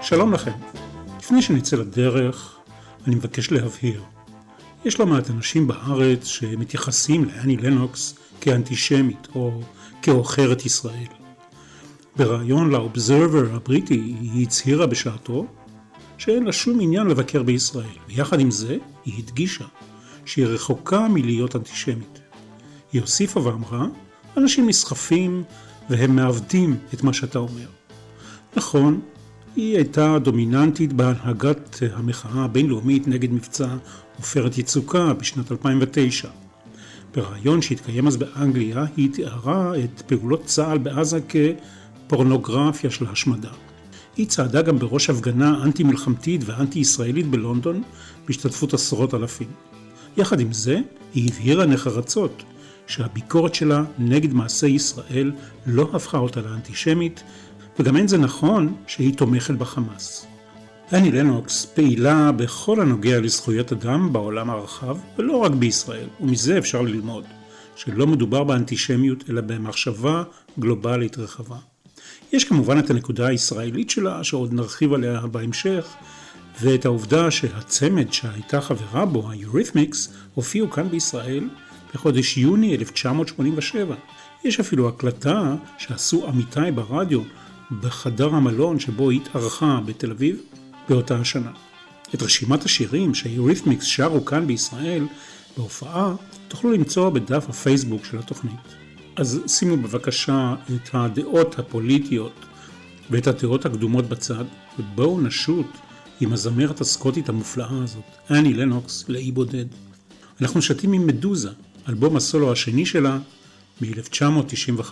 שלום לכם. לפני שנצא לדרך, אני מבקש להבהיר. יש לא מעט אנשים בארץ שמתייחסים לאני לנוקס כאנטישמית או כאוכרת ישראל. בראיון לאובזרבר הבריטי היא הצהירה בשעתו שאין לה שום עניין לבקר בישראל, ויחד עם זה היא הדגישה שהיא רחוקה מלהיות אנטישמית. היא הוסיפה ואמרה, אנשים נסחפים והם מעבדים את מה שאתה אומר. נכון, היא הייתה דומיננטית בהנהגת המחאה הבינלאומית נגד מבצע עופרת יצוקה בשנת 2009. בראיון שהתקיים אז באנגליה היא תיארה את פעולות צה"ל בעזה כפורנוגרפיה של השמדה. היא צעדה גם בראש הפגנה אנטי מלחמתית ואנטי ישראלית בלונדון בהשתתפות עשרות אלפים. יחד עם זה היא הבהירה נחרצות שהביקורת שלה נגד מעשי ישראל לא הפכה אותה לאנטישמית, וגם אין זה נכון שהיא תומכת בחמאס. אני לנוקס פעילה בכל הנוגע לזכויות אדם בעולם הרחב, ולא רק בישראל, ומזה אפשר ללמוד שלא מדובר באנטישמיות אלא במחשבה גלובלית רחבה. יש כמובן את הנקודה הישראלית שלה שעוד נרחיב עליה בהמשך, ואת העובדה שהצמד שהייתה חברה בו, היוריתמיקס, הופיעו כאן בישראל בחודש יוני 1987. יש אפילו הקלטה שעשו עמיתי ברדיו בחדר המלון שבו התארחה בתל אביב באותה השנה. את רשימת השירים שהיוריתמיקס שרו כאן בישראל בהופעה תוכלו למצוא בדף הפייסבוק של התוכנית. אז שימו בבקשה את הדעות הפוליטיות ואת הדעות הקדומות בצד, ובואו נשוט עם הזמרת הסקוטית המופלאה הזאת, אני לנוקס, לאי בודד. אנחנו שתים עם מדוזה, אלבום הסולו השני שלה מ-1995.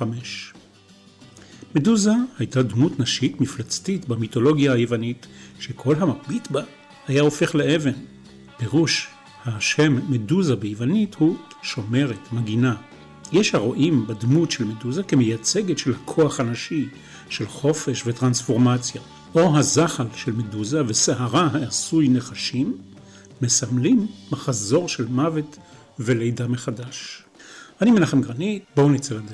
מדוזה הייתה דמות נשית מפלצתית במיתולוגיה היוונית, שכל המביט בה היה הופך לאבן. פירוש השם מדוזה ביוונית הוא שומרת, מגינה. יש הרואים בדמות של מדוזה כמייצגת של הכוח הנשי, של חופש וטרנספורמציה. או הזחל של מדוזה וסערה העשוי נחשים מסמלים מחזור של מוות ולידה מחדש. אני מנחם גרנית, בואו נצא לדרך.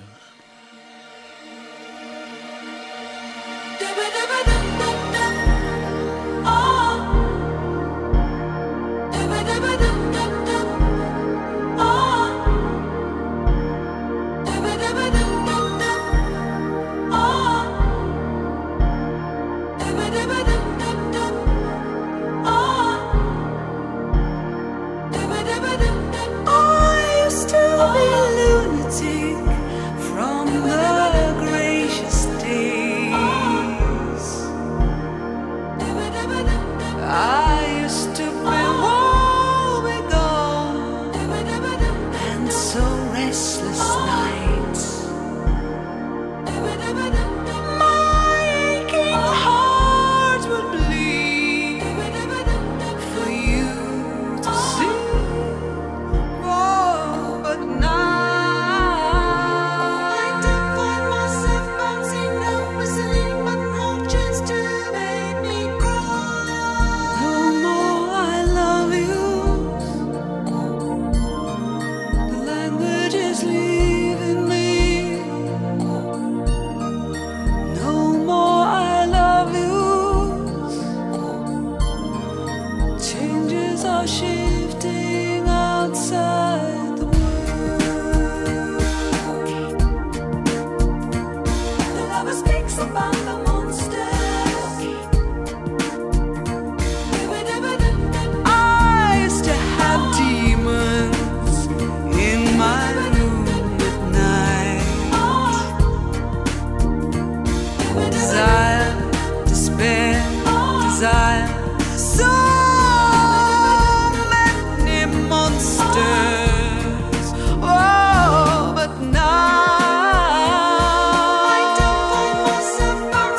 But now I don't find myself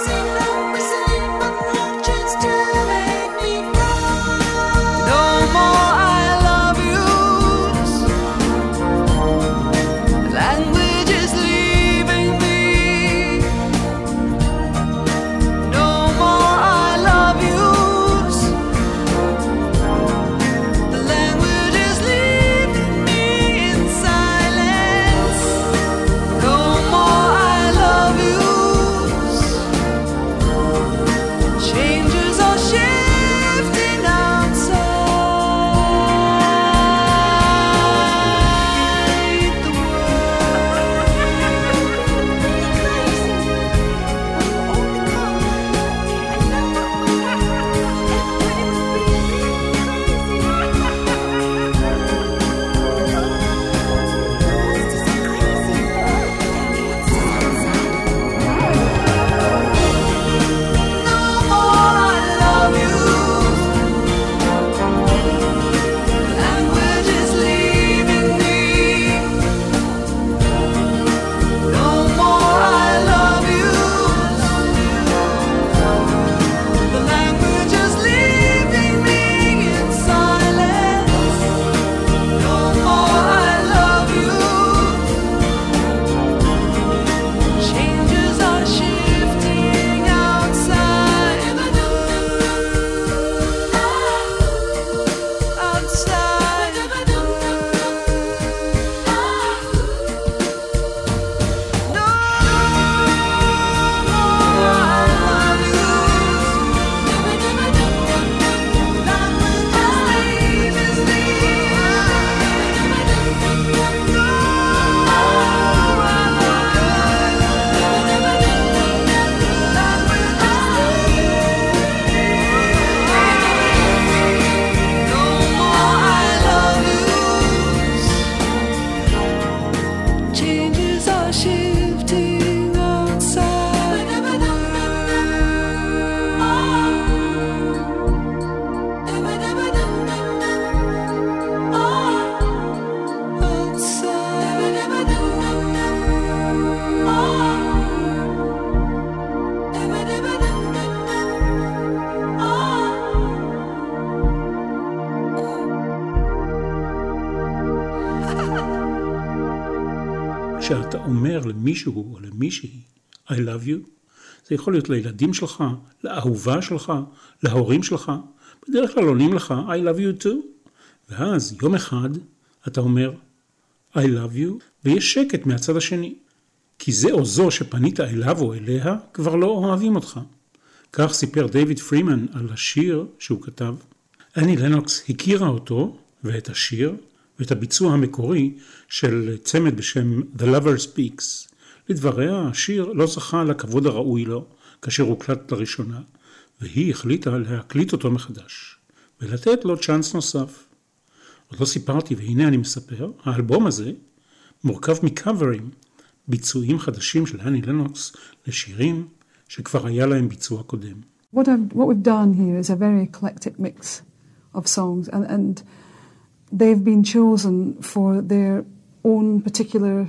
למישהו או למישהי I love you. זה יכול להיות לילדים שלך, לאהובה שלך, להורים שלך. בדרך כלל עונים לך I love you too. ואז יום אחד אתה אומר I love you, ויש שקט מהצד השני. כי זה או זו שפנית אליו או אליה כבר לא אוהבים אותך. כך סיפר דיוויד פרימן על השיר שהוא כתב. אני לנוקס הכירה אותו ואת השיר ואת הביצוע המקורי של צמד בשם The Lover Speaks. לדבריה השיר לא זכה לכבוד הראוי לו כאשר הוקלט לראשונה, והיא החליטה להקליט אותו מחדש ולתת לו צ'אנס נוסף. עוד לא סיפרתי והנה אני מספר, האלבום הזה מורכב מקאברים, ביצועים חדשים של אני לנוקס לשירים שכבר היה להם ביצוע קודם. What we've done here is a very eclectic mix of songs and they've been chosen for their own particular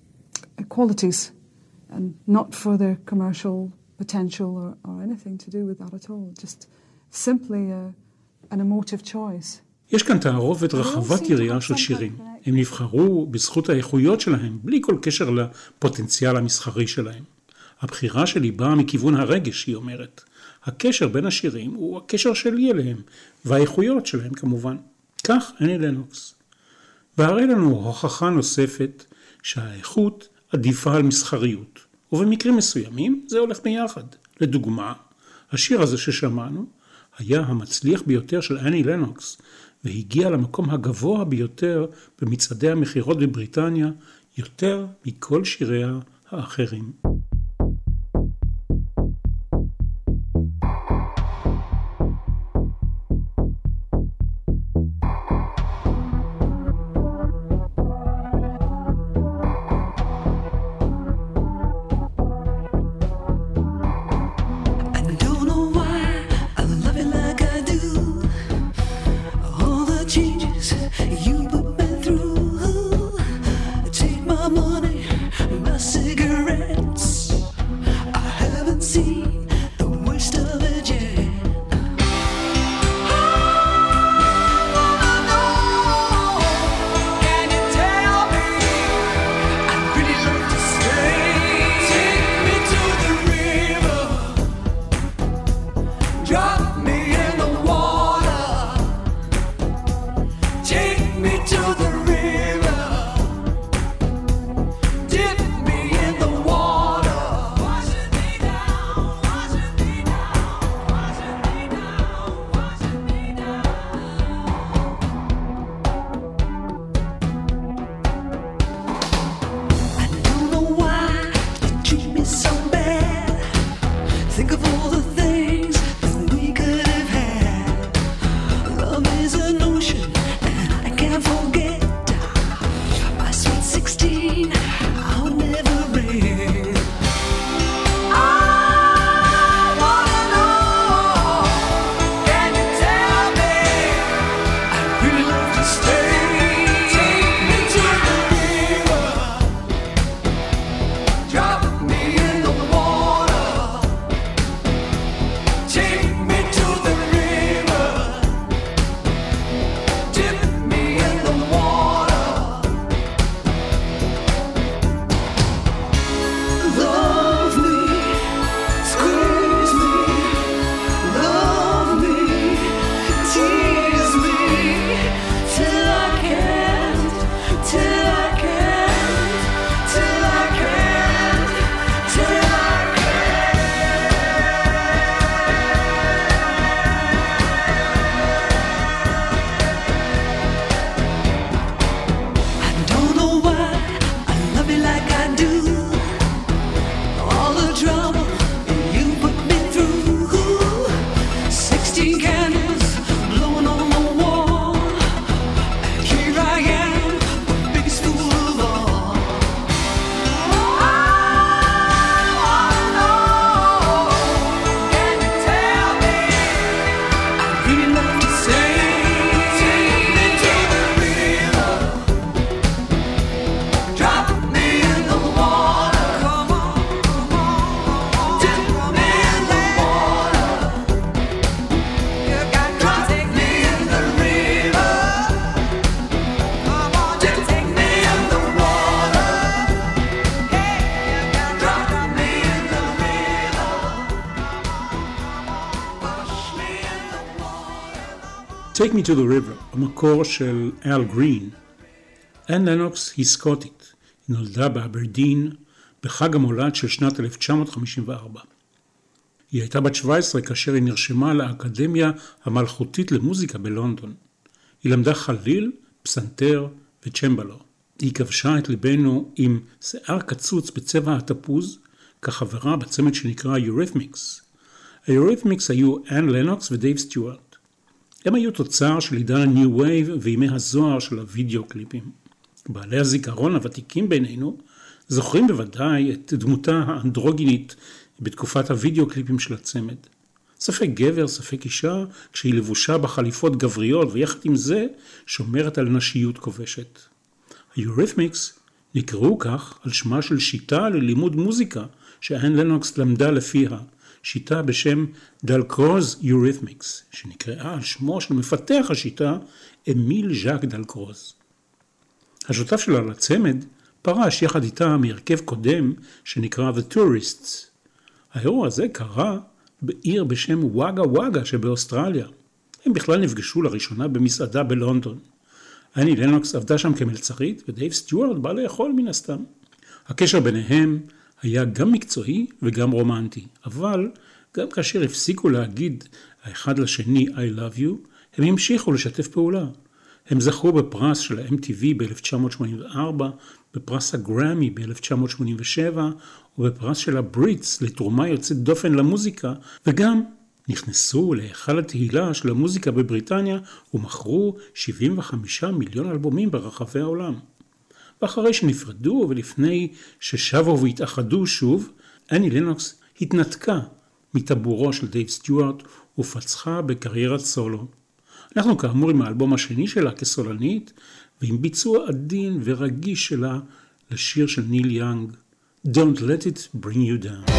qualities and not for their commercial potential or anything to do with that at all. Just simply an emotive choice. יש כאן תערובת רחבת יריעה של שירים. הם נבחרו בזכות האיכויות שלהם, בלי כל קשר לפוטנציאל המסחרי שלהם. הבחירה שלי באה מכיוון הרגש, היא אומרת. הקשר בין השירים הוא הקשר שלי אליהם, והאיכויות שלהם כמובן. כך אני לנוקס. והרי לנו הוכחה נוספת שהאיכות עדיפה על מסחריות. ובמקרים מסוימים זה הולך ביחד. לדוגמה, השיר הזה ששמענו היה המצליח ביותר של אני לנוקס, והגיע למקום הגבוה ביותר במצעדי המחירות בבריטניה, יותר מכל שיריה האחרים. To the river, dip me in the Take Me to the River, המקור של אל גרין. אן לנוקס היא סקוטית, היא נולדה באברדין בחג המולד של שנת 1954. היא הייתה בת 17 כאשר היא נרשמה לאקדמיה המלכותית למוזיקה בלונדון. היא למדה חליל, פסנתר וצ'מבלו. היא כבשה את ליבנו עם שיער קצוץ בצבע התפוז, כחברה בצמד שנקרא יוריתמיקס. היוריתמיקס היו אן לנוקס ודייב סטיוארט. הם היו תוצר של עידן הניו וייב וימי הזוהר של הוידאו קליפים. בעלי הזיכרון הוותיקים בינינו זוכרים בוודאי את דמותה האנדרוגינית בתקופת הוידאו קליפים של הצמד. ספק גבר, ספק אישה, כשהיא לבושה בחליפות גבריות ויחד עם זה שומרת על נשיות כובשת. היוריתמיקס נקראו כך על שמה של שיטה ללימוד מוזיקה שאן לנוקס למדה לפיה, שיטה בשם דלקרוז יוריתמיקס, שנקראה על שמו של מפתח השיטה אמיל ז'אק דלקרוז. השותף שלה לצמד פרש יחד איתה מהרכב קודם שנקרא The Tourists. האירוע הזה קרה בעיר בשם וואגה וואגה שבאוסטרליה. הם בכלל נפגשו לראשונה במסעדה בלונדון. אני לנוקס עבדה שם כמלצרית ודייב סטיוארט בא לאכול מן הסתם. הקשר ביניהם היה גם מקצועי וגם רומנטי, אבל גם כאשר הפסיקו להגיד האחד לשני I love you, הם המשיכו לשתף פעולה. הם זכו בפרס של ה-MTV ב-1984, בפרס הגרמי ב-1987, ובפרס של הבריטס לתרומה יוצאת דופן למוזיקה, וגם נכנסו להיכל התהילה של המוזיקה בבריטניה, ומכרו 75 מיליון אלבומים ברחבי העולם. ואחרי שנפרדו ולפני ששבו והתאחדו שוב, אני לנוקס התנתקה מטבורו של דייב סטיוארט ופצחה בקריירת סולו. אנחנו כאמור עם האלבום השני שלה כסולנית, ועם ביצוע עדין ורגיש שלה לשיר של ניל יאנג, Don't Let It Bring You Down.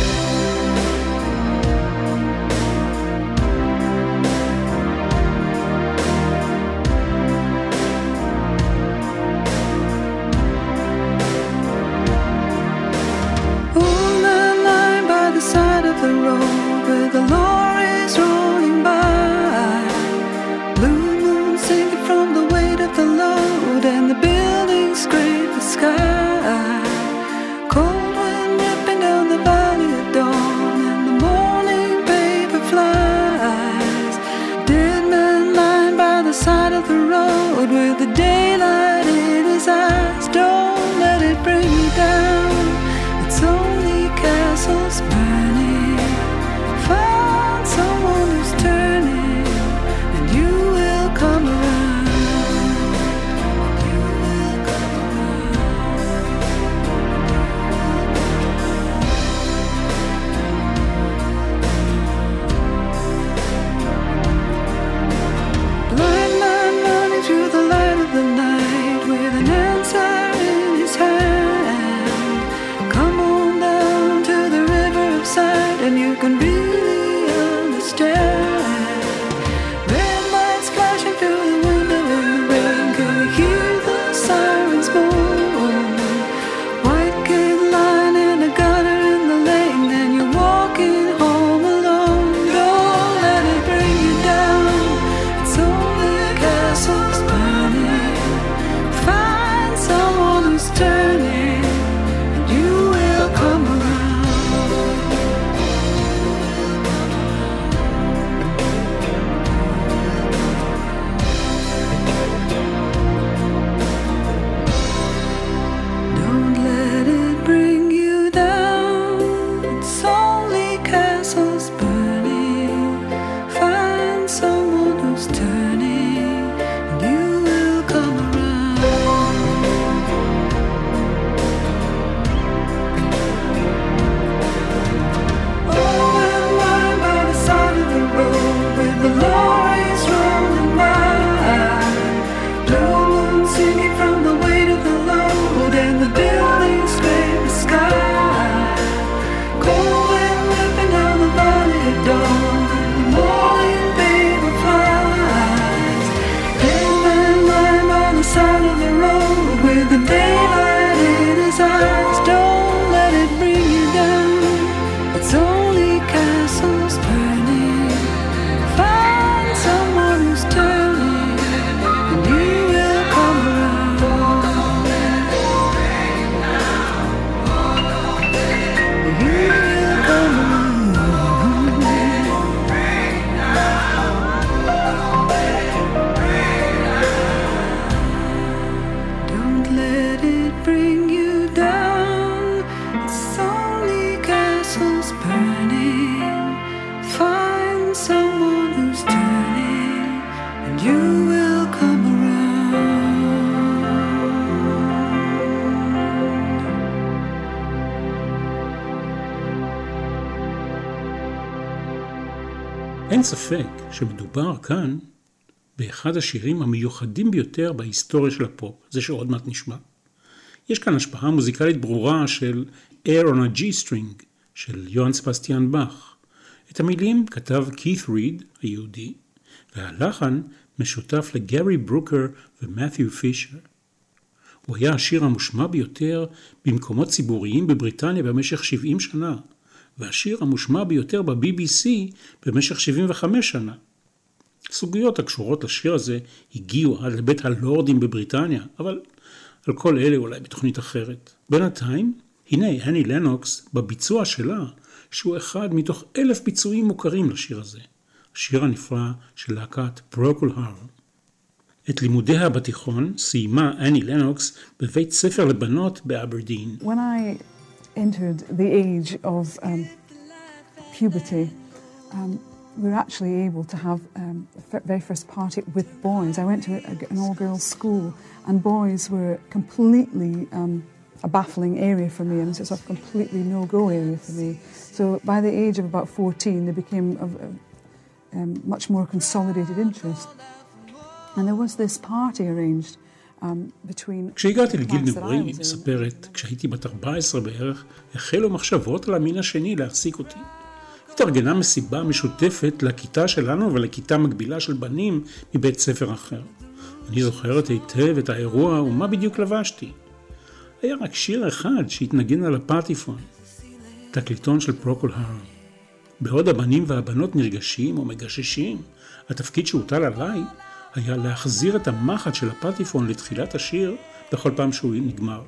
אין ספק שמדובר כאן באחד השירים המיוחדים ביותר בהיסטוריה של הפופ, זה שעוד מעט נשמע. יש כאן השפעה מוזיקלית ברורה של Air on a G-String של יוהאן סבסטיאן באך. את המילים כתב כית ריד היהודי, והלחן משותף לגרי ברוקר ומת'יו פישר. הוא היה השיר המושמע ביותר במקומות ציבוריים בבריטניה במשך 70 שנה, והשיר המושמע ביותר ב-BBC במשך 75 שנה. סוגיות הקשורות לשיר הזה הגיעו עד לבית הלורדים בבריטניה, אבל על כל אלה אולי בתוכנית אחרת. בינתיים, הנה אני לנוקס בביצוע שלה, שהוא אחד מתוך 1,000 ביצועים מוכרים לשיר הזה. השיר הנפלא של להקת פרוקול הארם. את לימודיה בתיכון סיימה אני לנוקס בבית ספר לבנות באברדין. When I entered the age of puberty, we were actually able to have the very first party with boys. I went to an all-girls school, and boys were completely a baffling area for me, and it was a completely no-go area for me. So by the age of about 14, they became of much more consolidated interest. And there was this party arranged between... כשהגעתי לגיל נעורי, היא מספרת, כשהייתי בת 14 בערך, החלו מחשבות על המין השני להחזיק אותי. התארגנה מסיבה משותפת לכיתה שלנו ולכיתה מקבילה של בנים מבית ספר אחר. אני זוכרת היטב את האירוע ומה בדיוק לבשתי. היה רק שיר אחד שהתנגן על הפטיפון, תקליטון של פרוקול הארם. בעוד הבנים והבנות נרגשים או מגששים, התפקיד שהוטל עליי היה להחזיר את המחט של הפטיפון לתחילת השיר בכל פעם שהוא נגמר.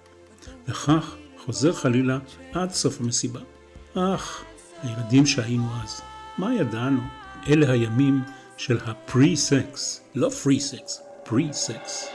וכך חוזר חלילה עד סוף המסיבה. הילדים שהיינו אז, מה ידענו? אלה הימים של הפרי-סקס, לא פרי-סקס, פרי-סקס.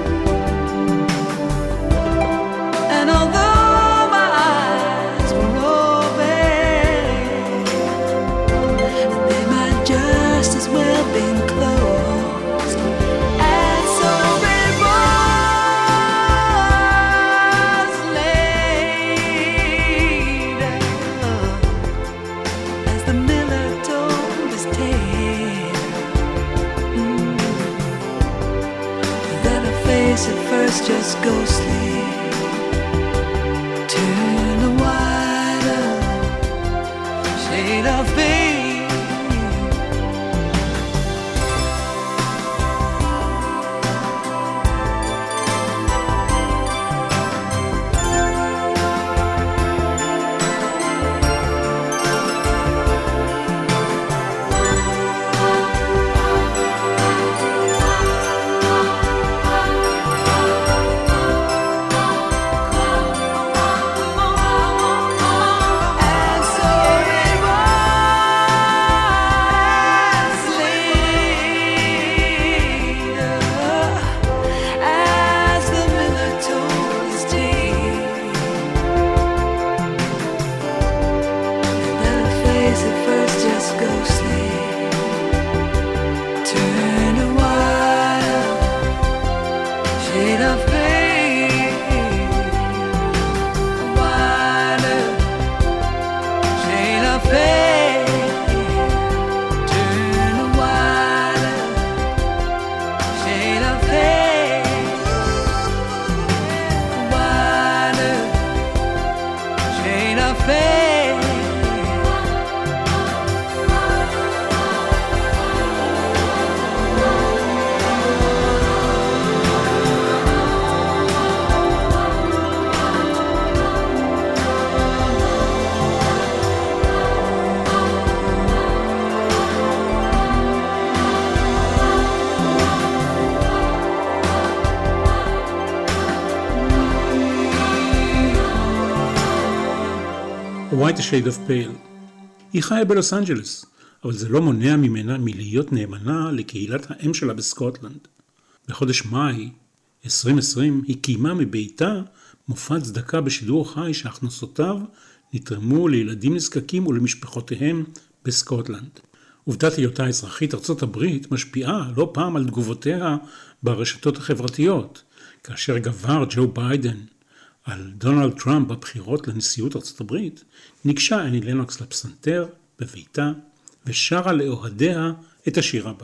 And although my eyes were first just ghostly. Turn a wider shade of beige. White a Shade of Pale. היא חיה בלוס אנג'לס, אבל זה לא מונע ממנה מלהיות נאמנה לקהילת האם שלה בסקוטלנד. בחודש מאי 2020 היא קיימה מביתה מופע צדקה בשידור חי שהכנסותיו נתרמו לילדים נזקקים ולמשפחותיהם בסקוטלנד. עובדת היותה אזרחית ארצות הברית משפיעה לא פעם על תגובותיה ברשתות החברתיות, כאשר גבר ג'ו ביידן על דונלד טראמפ בבחירות לנשיאות ארצות הברית, ניגשה אני לנוקס לפסנתר בביתה ושרה לאוהדיה את השיר הבא.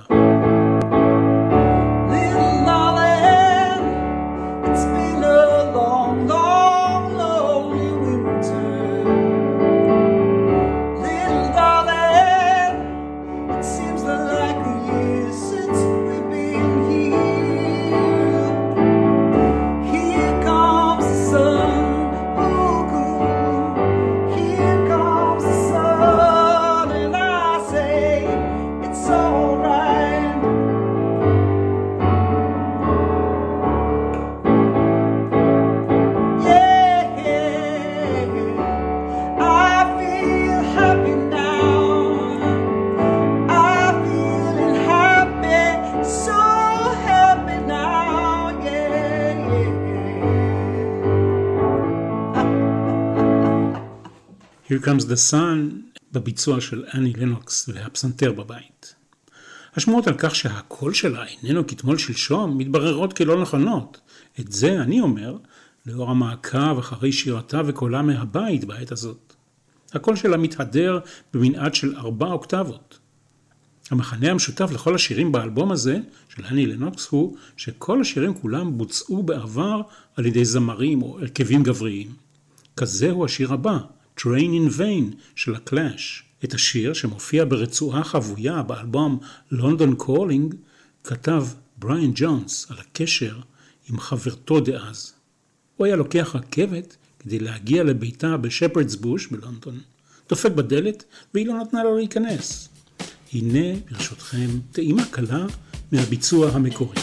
Here Comes the Sun בביצוע של אני לנוקס והפסנתר בבית. השמועות על כך שהקול שלה איננו כתמול שלשום מתבררות כלא נכונות. את זה אני אומר לאור המעקב אחרי שירתה וקולה מהבית בעת הזאת. הקול שלה מתהדר במנעד של 4 אוקטבות. המחנה המשותף לכל השירים באלבום הזה של אני לנוקס הוא שכל השירים כולם בוצעו בעבר על ידי זמרים או הרכבים גבריים. כזה הוא השיר הבא, Train in Vain של הקלאש. את השיר שמופיע ברצועה חבויה באלבום London Calling כתב בריאן ג'ונס על הקשר עם חברתו דאז. הוא היה לוקח רכבת כדי להגיע לביתה בשפרדס בוש בלונדון. דופק בדלת והיא לא נתנה לו להיכנס. הנה ברשותכם טעימה קלה מהביצוע המקורי.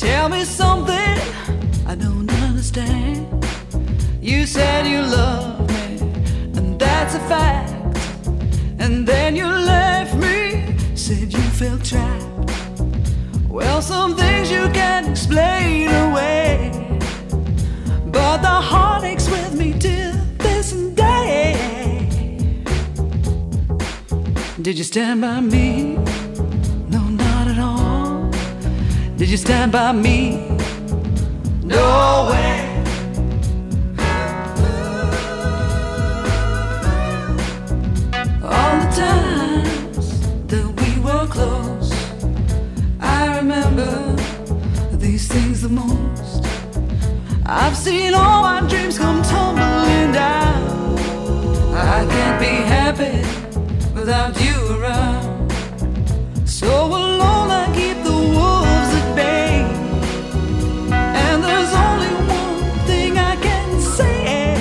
Tell me something I don't understand. You said you love me, and that's a fact. And then you left me, said you felt trapped. Well, some things you can't explain away, but the heart aches with me till this day. Did you stand by me? No, not at all. Did you stand by me? No way. All the times that we were close, I remember these things the most. I've seen all my dreams come tumbling down. I can't be happy without you around. So alone I keep the wolves at bay, and there's only one thing I can say.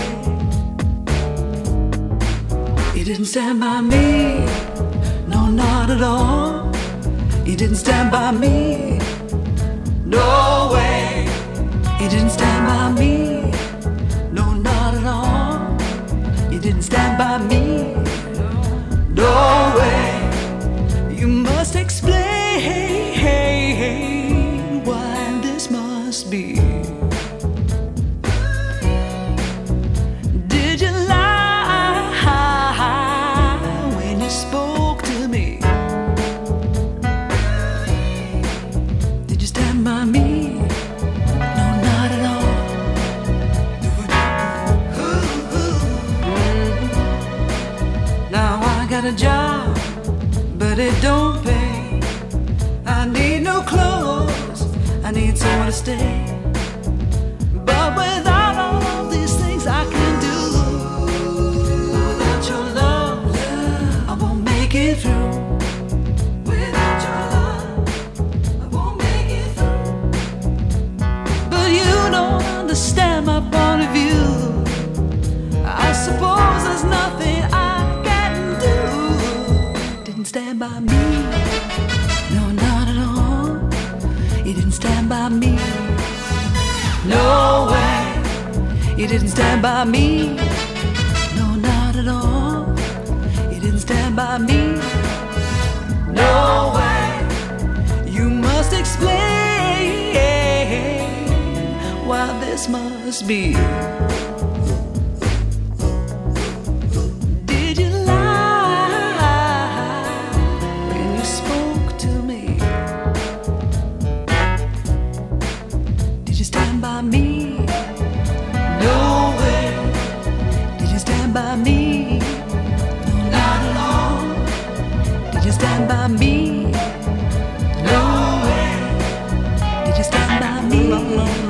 You didn't stand by me, no, not at all. You didn't stand by me, no way. You didn't stand by me, no, not at all. You didn't stand by me, no way. You must explain why this must be. Did you lie when you spoke to me? Did you stand by me? No, not at all. Now I got a job, but it don't pay. I need no clothes, I need somewhere to stay. But without all of these things I can do, without your love, I won't make it through. Without your love, I won't make it through. But you don't understand my point of view. I suppose there's nothing I can do. Didn't stand by me, no, not at all. You didn't stand by me, no way. You didn't stand by me, no, not at all. You didn't stand by me, no way. You must explain why this must be. Did you lie when you spoke to me? Did you stand by me? No way. Did you stand by me? No, not at all. Did you stand by me? No way. Did you stand by me? No,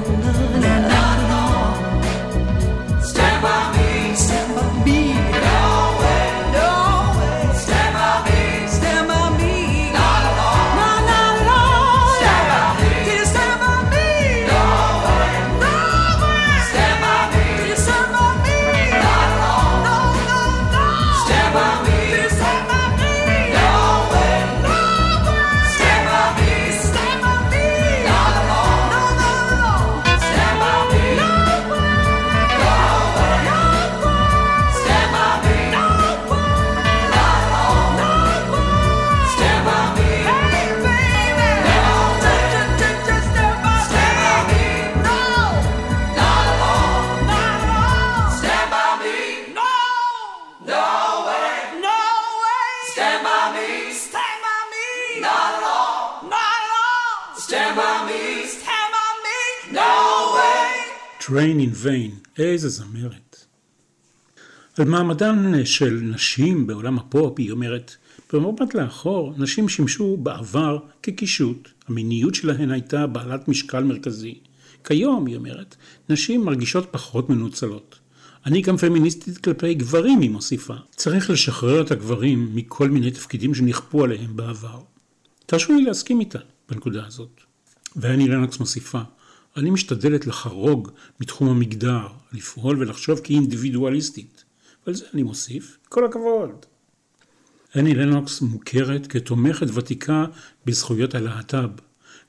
not at all. Stand by me. Stand by me. No way. No way. Stand by me. Stand by me. Not at all. No, not at all. Stand by me. Did you stand by me? No way. No way. Stand by me. Did you stand by me? Not at all. No, no, no. Stand by me. Did you stand by me? No way. No way. Stand by me. Stand by me. Not at all. No, no, no. Stand by me. No way. No way. No way. Stand by me. No way. Not at all. No way. Stand by me. Hey, baby. No way. Just stand by me. No. Not at all. Not at all. Stand by me. No. No way. No way. Stand by me. Stand by me. Not at all. Not at all. Stand by me. Stand by me. No way. Train in Vain, איזה זמרת. על מעמדן של נשים בעולם הפופ היא אומרת, במבט לאחור, נשים שימשו בעבר כקישוט. המיניות שלהן הייתה בעלת משקל מרכזי. כיום, היא אומרת, נשים מרגישות פחות מנוצלות. אני גם פמיניסטית כלפי גברים, היא מוסיפה. צריך לשחרר את הגברים מכל מיני תפקידים שנכפו עליהם בעבר. תרשו לי להסכים איתה בנקודה הזאת. ואני לנוקס מוסיפה, אני משתדלת לחרוג מתחום המגדר, לפעול ולחשוב כאינדיבידואליסטית. ועל זה אני מוסיף, כל הכבוד. אני לנוקס מוכרת כתומכת ותיקה בזכויות הלהט"ב.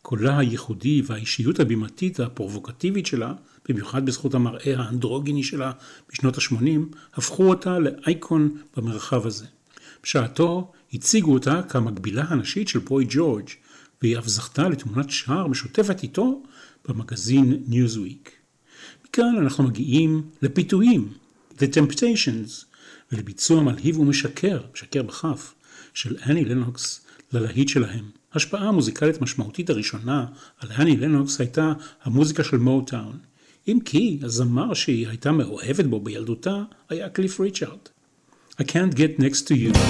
קולה הייחודי והאישיות הבימתית הפרובוקטיבית שלה, במיוחד בזכות המראה האנדרוגיני שלה בשנות ה-80, הפכו אותה לאייקון במרחב הזה. בשעתו הציגו אותה כמקבילה הנשית של בוי ג'ורג', והיא אף זכתה לתמונת שער משותפת איתו במגזין Newsweek. מכאן אנחנו מגיעים לפיתויים, The Temptations, ולביצוע מלהיב ומשקר, משקר בכף, של אני לנוקס ללהיט שלהם. ההשפעה המוזיקלית משמעותית הראשונה על אני לנוקס הייתה המוזיקה של מוטאון, אם כי הזמר שהיא הייתה מאוהבת בו בילדותה היה קליף ריצ'ארד. I can't get next to you.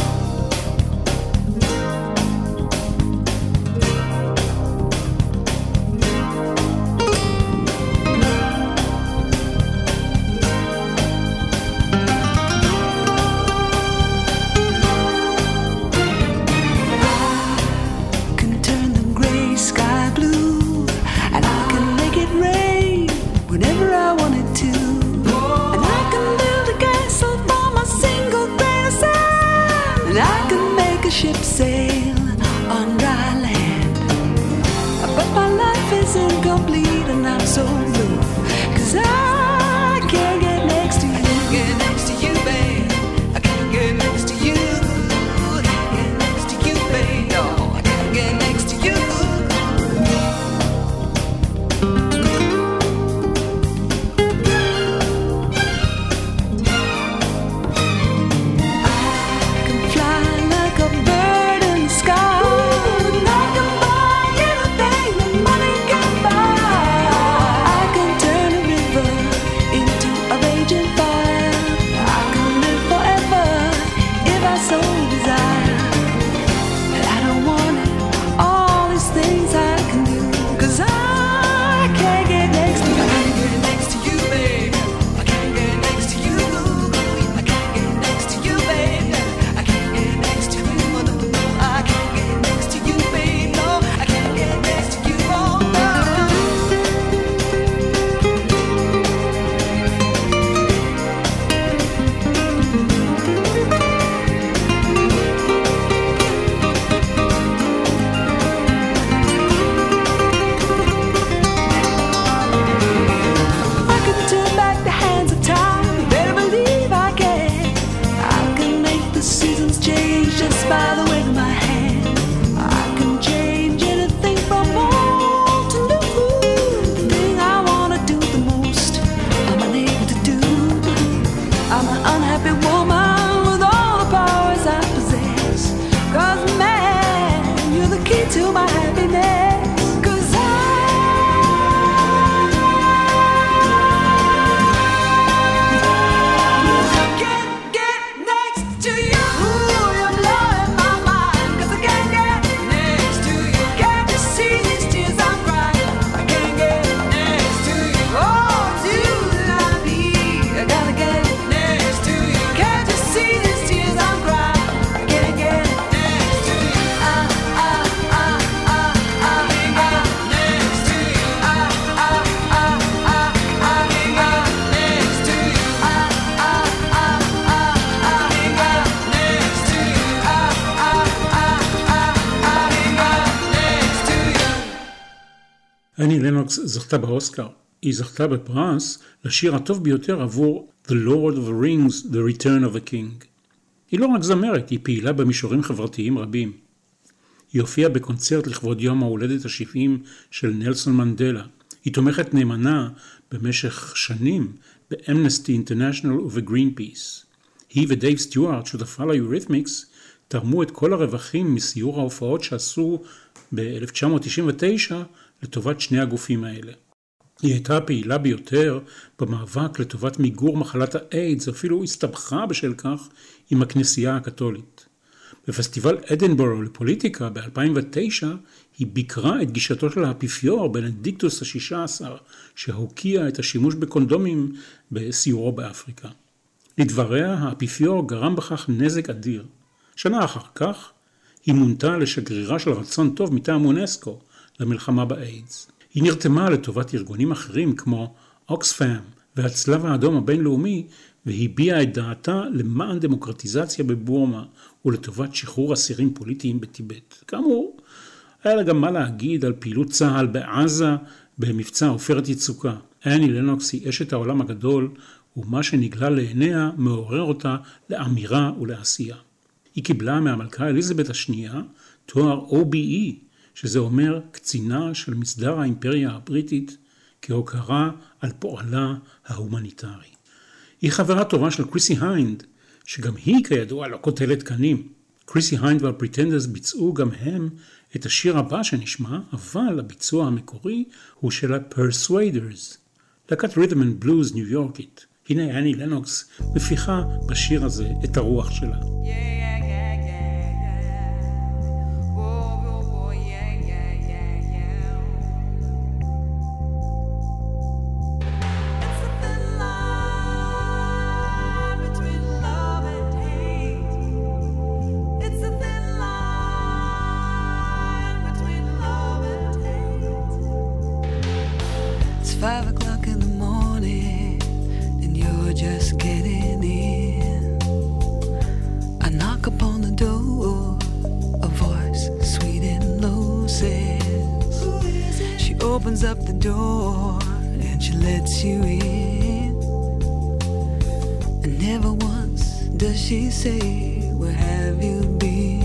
אני לנוקס זכתה באוסקר. היא זכתה בפרס לשיר הטוב ביותר עבור The Lord of the Rings, The Return of a King. היא לא רק זמרת, היא פעילה במישורים חברתיים רבים. היא הופיעה בקונצרט לכבוד יום ההולדת ה-70 של נלסון מנדלה. היא תומכת נאמנה במשך שנים באמנסטי אינטרנשיונל ובגרינפיס. היא ודייב סטיוארט, שותפה ליוריתמיקס, תרמו את כל הרווחים מסיור ההופעות שעשו ב-1999 לטובת שני הגופים האלה. היא הייתה הפעילה ביותר במאבק לטובת מיגור מחלת האיידס, אפילו הסתבכה בשל כך עם הכנסייה הקתולית. בפסטיבל אדינבורו לפוליטיקה ב-2009 היא ביקרה את גישתו של האפיפיור בנדיקטוס ה-16 שהוקיע את השימוש בקונדומים בסיורו באפריקה. לדבריה האפיפיור גרם בכך נזק אדיר. שנה אחר כך היא מונתה לשגרירה של רצון טוב מטעם אונסקו למלחמה באיידס. היא נרתמה לטובת ארגונים אחרים כמו אוקספאם והצלב האדום הבינלאומי והביעה את דעתה למען דמוקרטיזציה בבורמה ולטובת שחרור אסירים פוליטיים בטיבט. כאמור, היה לה גם מה להגיד על פעילות צה"ל בעזה במבצע עופרת יצוקה. אני לנוקס היא אשת העולם הגדול, ומה שנגלה לעיניה מעורר אותה לאמירה ולעשייה. היא קיבלה מהמלכה אליזבת השנייה תואר OBE, שזה אומר קצינה של מסדר האימפריה הבריטית, כהוקרה על פועלה ההומניטרי. היא חברה טובה של קריסי היינד, שגם היא כידוע לא קוטלת קנים. קריסי היינד והפריטנדרס ביצעו גם הם את השיר הבא שנשמע, אבל הביצוע המקורי הוא של ה-Persuaders, להקת רית'ם אנד בלוז ניו יורקית. הנה אני לנוקס מפיחה בשיר הזה את הרוח שלה. Opens up the door and she lets you in, and never once does she say, where have you been?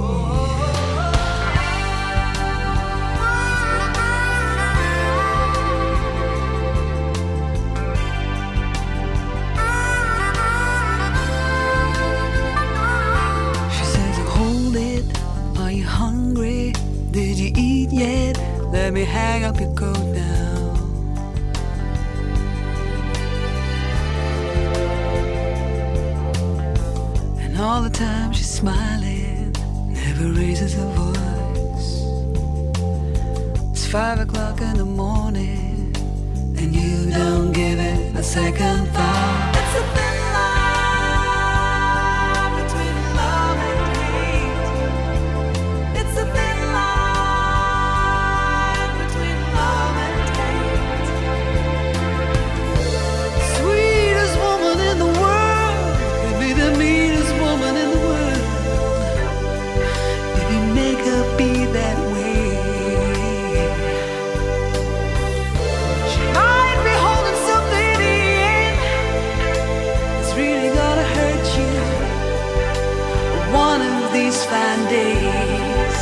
She says, hold it, are you hungry? Did you eat yet? Let me hang up your coat now. And all the time she's smiling, never raises her voice. It's 5 o'clock in the morning, and you don't give it a second thought. It's a thin line between love and hate. It's a thin line between love and hate. Sweetest woman in the world could be the meanest woman in the world if you make her be that way. She might be holding something in that's really gonna hurt you one of these fine days.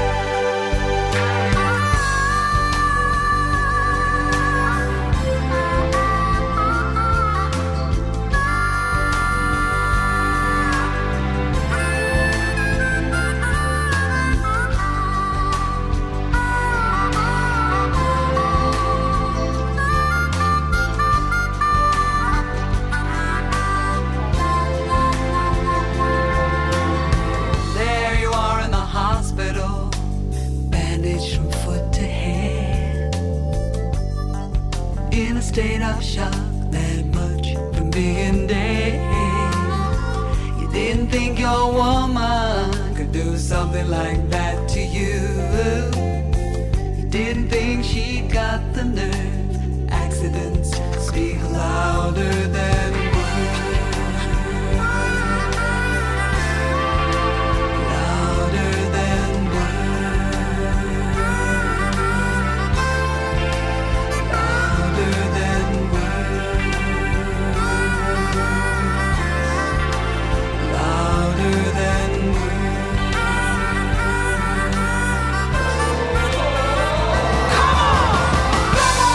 There you are in the hospital, bandaged from foot to head, in a state of shock, that much from being dead. You didn't think your woman could do something like that to you. You didn't think she'd got the nerve. Accidents speak louder than words. Louder than words. Louder than words. Louder than words. Come on!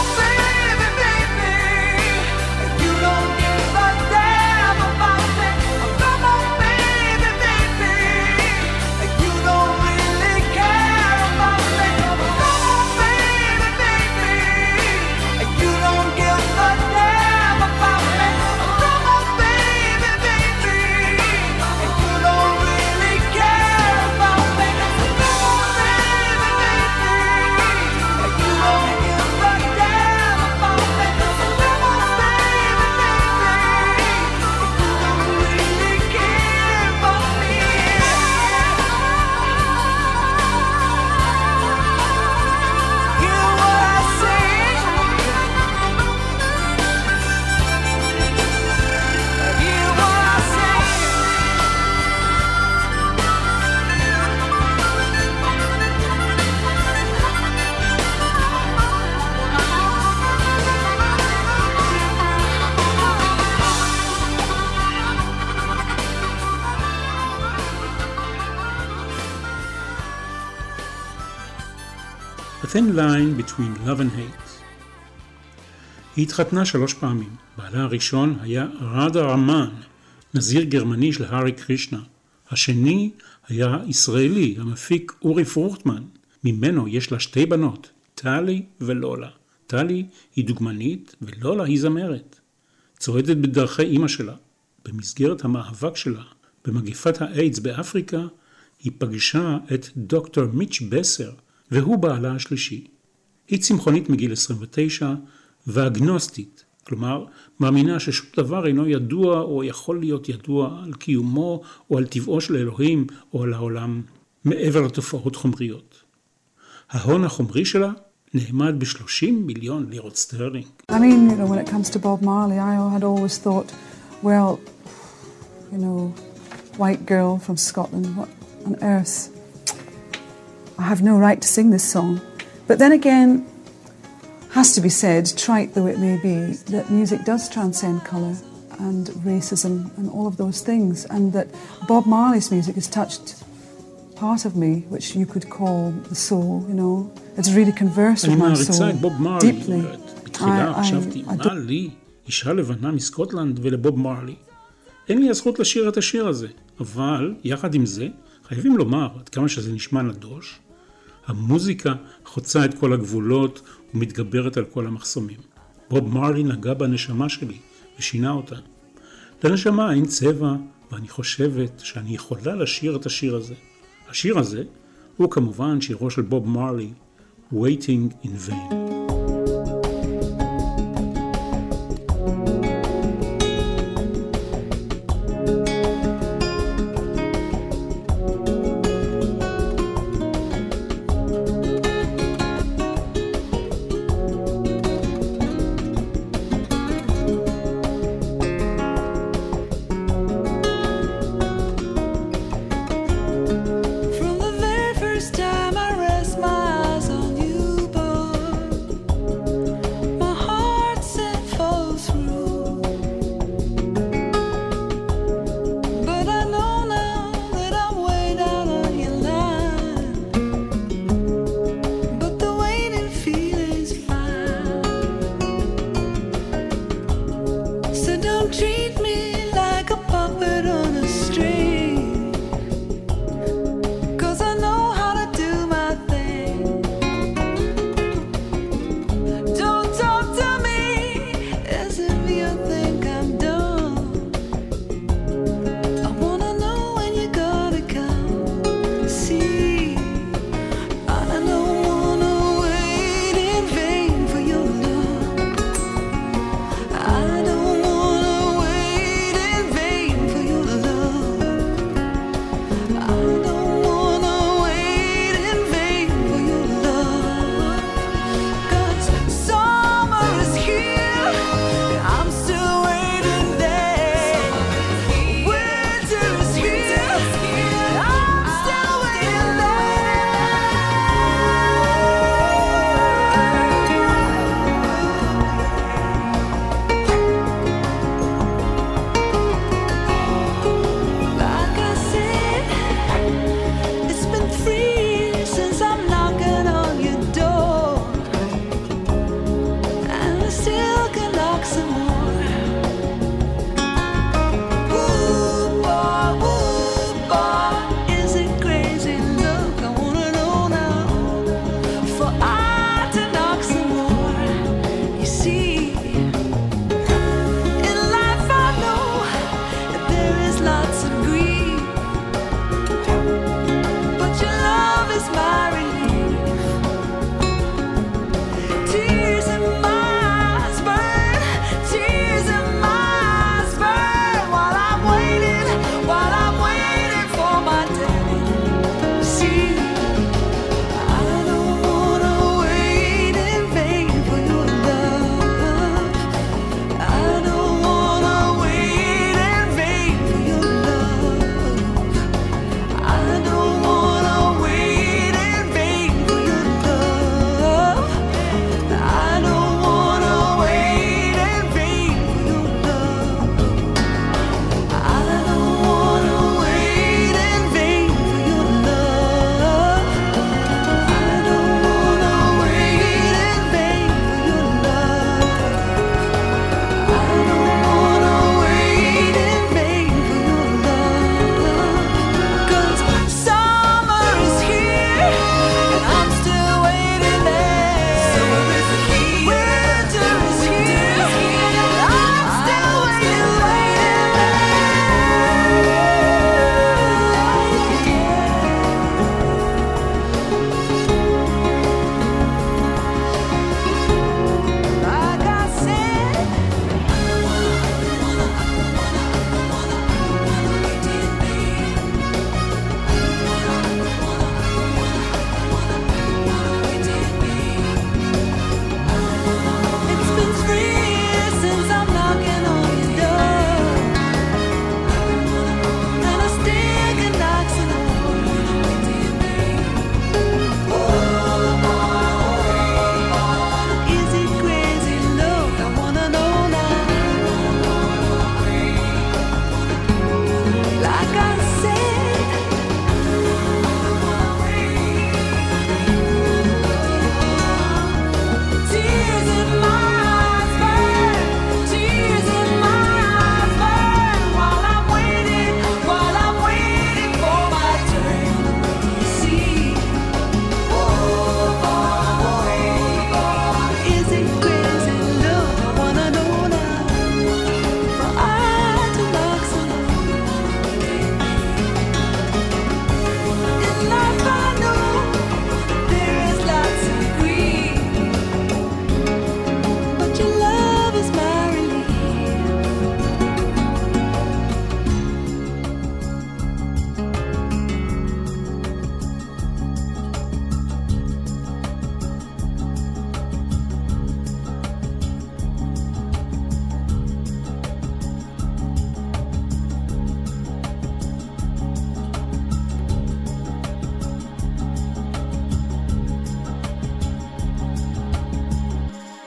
A thin line between love and hate. היא התחתנה 3 פעמים. בעלה הראשון היה ראדה רמן, נזיר גרמני של הארי קרישנה. השני היה ישראלי, המפיק אורי פרוכטמן. ממנו יש לה 2 בנות, טלי ולולה. טלי היא דוגמנית ולולה היא זמרת. צועדת בדרכי אמא שלה. במסגרת המאבק שלה במגפת האיידס באפריקה, היא פגשה את דוקטור מיץ' בסר, והוא בעלה השלישי. היא צמחונית מגיל 29 ואגנוסטית, כלומר מאמינה ששום דבר אינו ידוע או יכול להיות ידוע על קיומו או על טבעו של אלוהים או על העולם מעבר לתופעות חומריות. ההון החומרי שלה נאמד ב-30 מיליון לירות סטרלינג. I mean, when it comes to Bob Marley, I had always thought, well, white girl from Scotland, what on earth? I have no right to sing this song. But then again, has to be said, trite though it may be, that music does transcend colour and racism and all of those things, and that Bob Marley's music has touched part of me, which you could call the soul, It's really conversed with my soul. אני מעריצה את בוב מרלי, בתחילה חשבתי, מה לי, אישה לבנה מסקוטלנד ולבוב מרלי? אין לי הזכות לשיר את השיר הזה, אבל יחד עם זה, חייבים לומר, עד כמה שזה נשמע נדוש, המוזיקה חוצה את כל הגבולות ומתגברת על כל המחסומים. בוב מרלי נגע בנשמה שלי ושינה אותה. לנשמה אין צבע, ואני חושבת שאני יכולה לשיר את השיר הזה. השיר הזה הוא כמובן שירו של בוב מרלי, Waiting in Vain.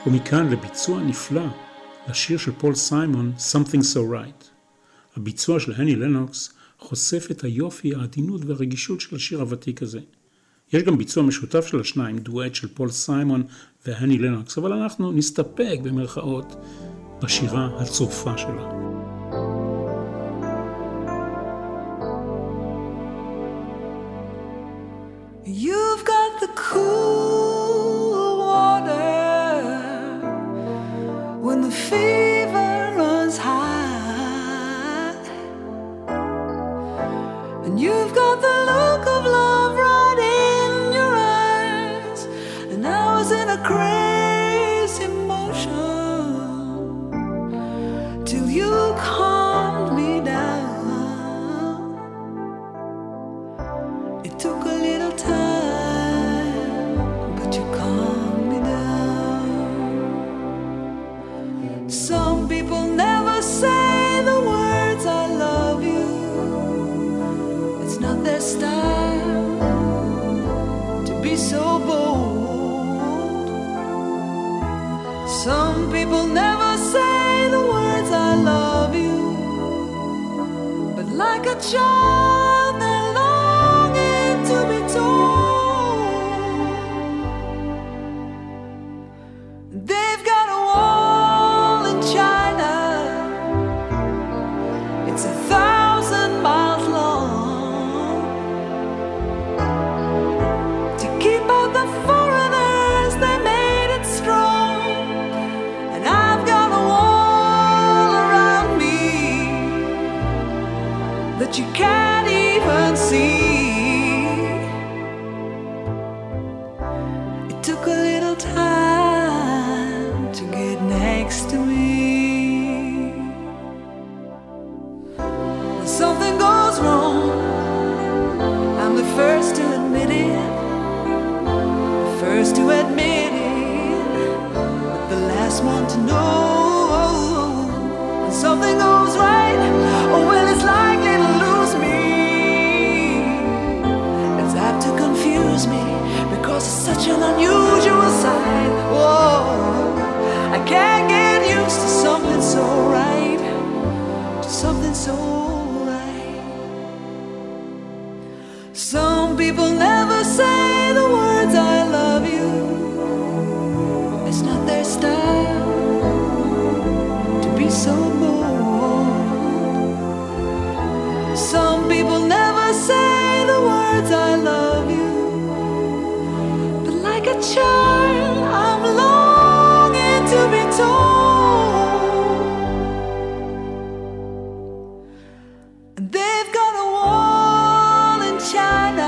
ומכאן לביצוע נפלא לשיר של פול סיימון, Something So Right. הביצוע של הני לנוקס חושף את היופי, העדינות והרגישות של השיר הוותיק הזה. יש גם ביצוע משותף של השניים, דואט של פול סיימון והני לנוקס, אבל אנחנו נסתפק במרכאות בשירה הצרופה שלה. You've got the cool water when the fever runs high, and you've got the look of love right in your eyes, and I was in a crazy motion till you calmed me down. It took a little time, but you calmed me down. Some people never say the words I love you. It's not their style to be so bold. Some people never say the words I love you, but like a child they're longing to be told. They've got a wall in China, it's 1,000 miles long, to keep out the foreigners. They made it strong, and I've got a wall around me that you can't even see. It took a little time to get next to me. When something goes wrong, I'm the first to admit it, the first to admit it, but the last one to know. When something goes right, oh well, it's likely to lose me. It's apt to confuse me because it's such an unusual sight. Whoa, I can't get used to something so right, to something so right. Some people never say the words I love you. It's not their style to be so bold. Some people never say the words I love you, but like a child I'm longing to be told. And they've got a wall in China.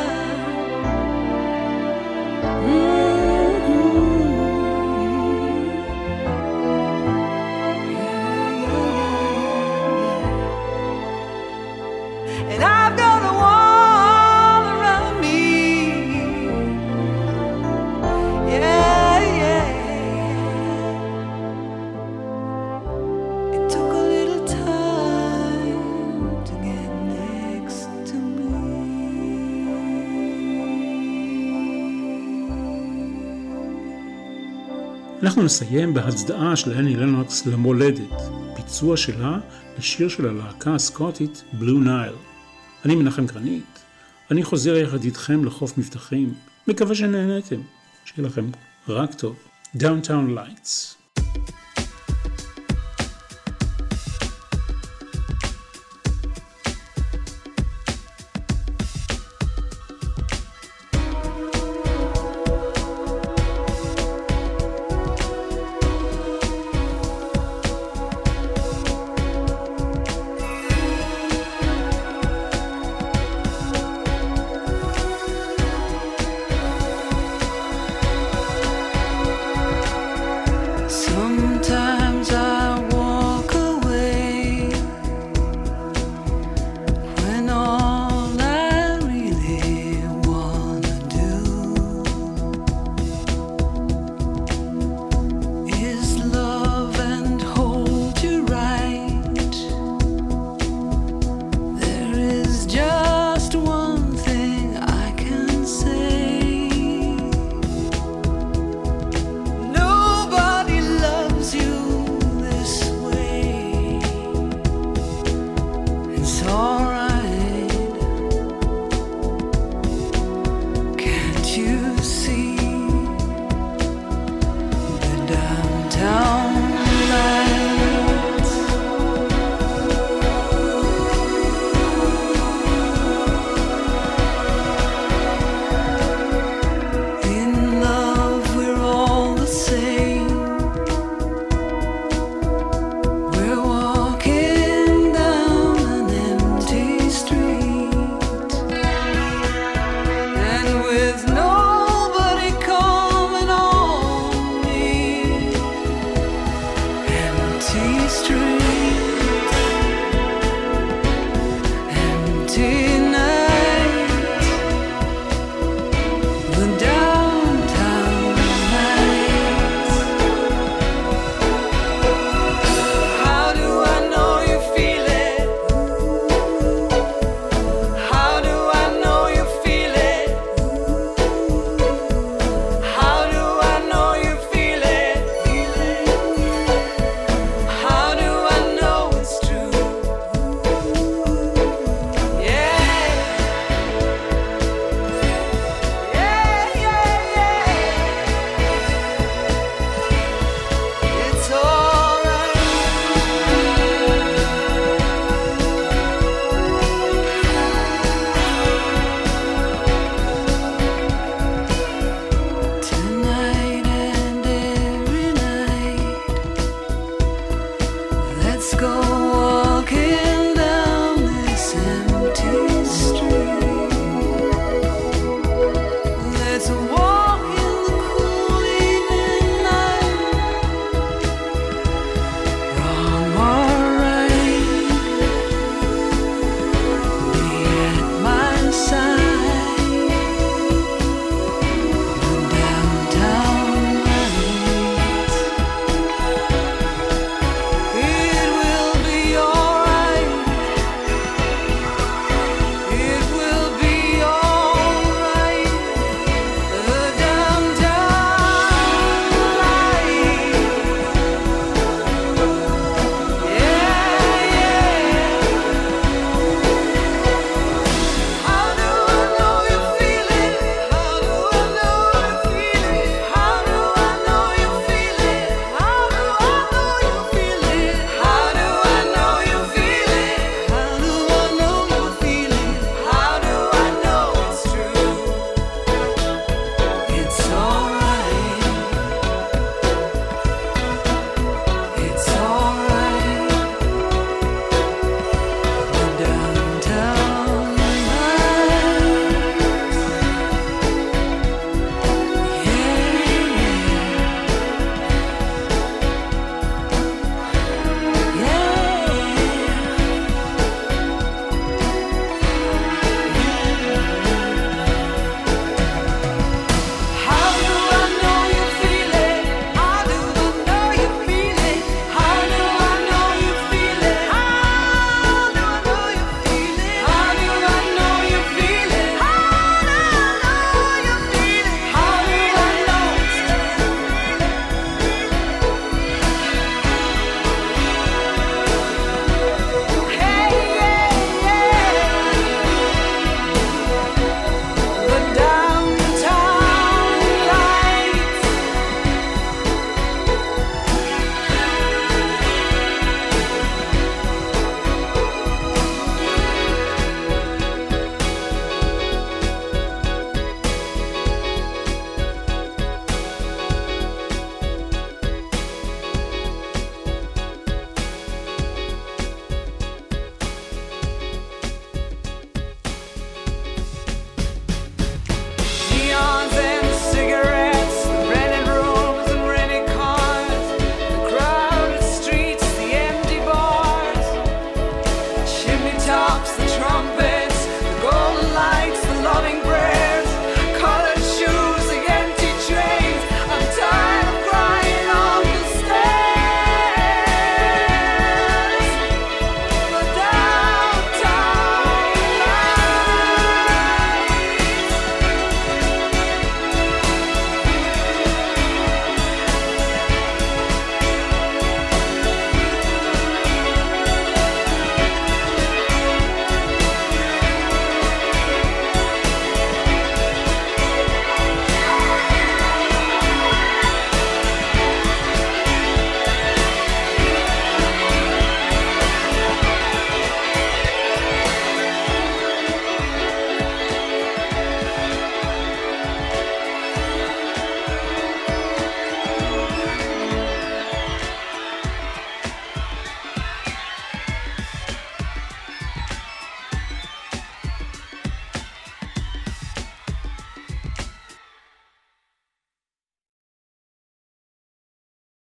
And I've got a wall around me. Yeah, yeah. It took a little time to get next to me. אנחנו נסיים בהצדעה של הני לנוקס למולדת, ביצוע שלה לשיר של הלהקה הסקוטית בלו נייל. אני מנחם גרנית, אני חוזר יחד איתכם לחוף מבטחים, מקווה שנהנתם, שיהיה לכם רק טוב. Downtown Lights.